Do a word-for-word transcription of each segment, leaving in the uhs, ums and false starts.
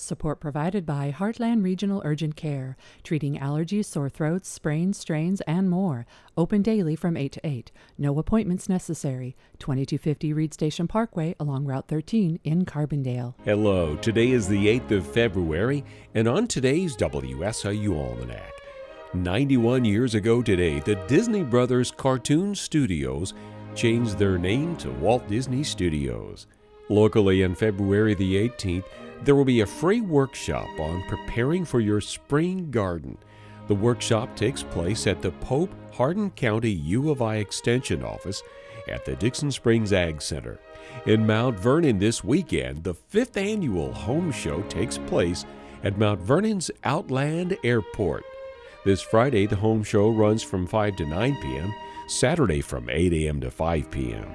Support provided by Heartland Regional Urgent Care, treating allergies, sore throats, sprains, strains, and more. Open daily from eight to eight. No appointments necessary. twenty-two fifty Reed Station Parkway along Route thirteen in Carbondale. Hello, today is the eighth of February, and on today's W S I U Almanac. ninety-one years ago today, the Disney Brothers Cartoon Studios changed their name to Walt Disney Studios. Locally on February the eighteenth, there will be a free workshop on preparing for your spring garden. The workshop takes place at the Pope Hardin County U of I Extension Office at the Dixon Springs Ag Center. In Mount Vernon this weekend, the fifth annual Home Show takes place at Mount Vernon's Outland Airport. This Friday, the Home Show runs from five to nine p.m., Saturday from eight a.m. to five p.m.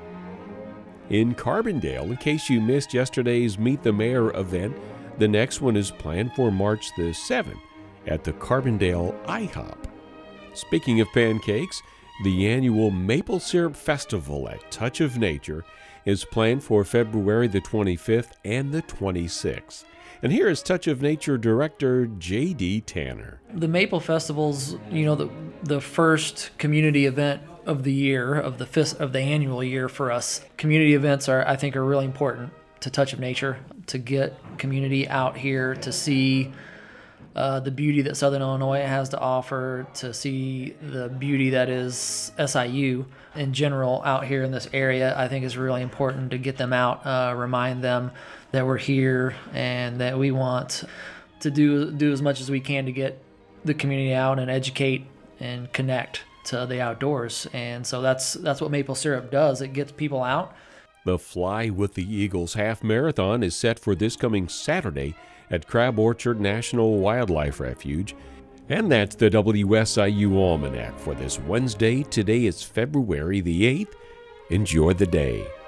In Carbondale, in case you missed yesterday's Meet the Mayor event, the next one is planned for March the seventh at the Carbondale I hop. Speaking of pancakes, the annual Maple Syrup Festival at Touch of Nature is planned for February the twenty-fifth and the twenty-sixth. And here is Touch of Nature Director J D Tanner. The Maple Festival's, you know, the the first community event of the year, of the fis- of the annual year for us. Community events are, I think, are really important to Touch of Nature, to get community out here to see uh, the beauty that Southern Illinois has to offer, to see the beauty that is S I U in general out here in this area. I think is really important to get them out, uh, remind them that we're here and that we want to do do as much as we can to get the community out and educate and connect to the outdoors. And so that's that's what Maple Syrup does. It gets people out. The Fly with the Eagles Half Marathon is set for this coming Saturday at Crab Orchard National Wildlife Refuge. And that's the W S I U Almanac for this Wednesday. Today is February the eighth. Enjoy the day.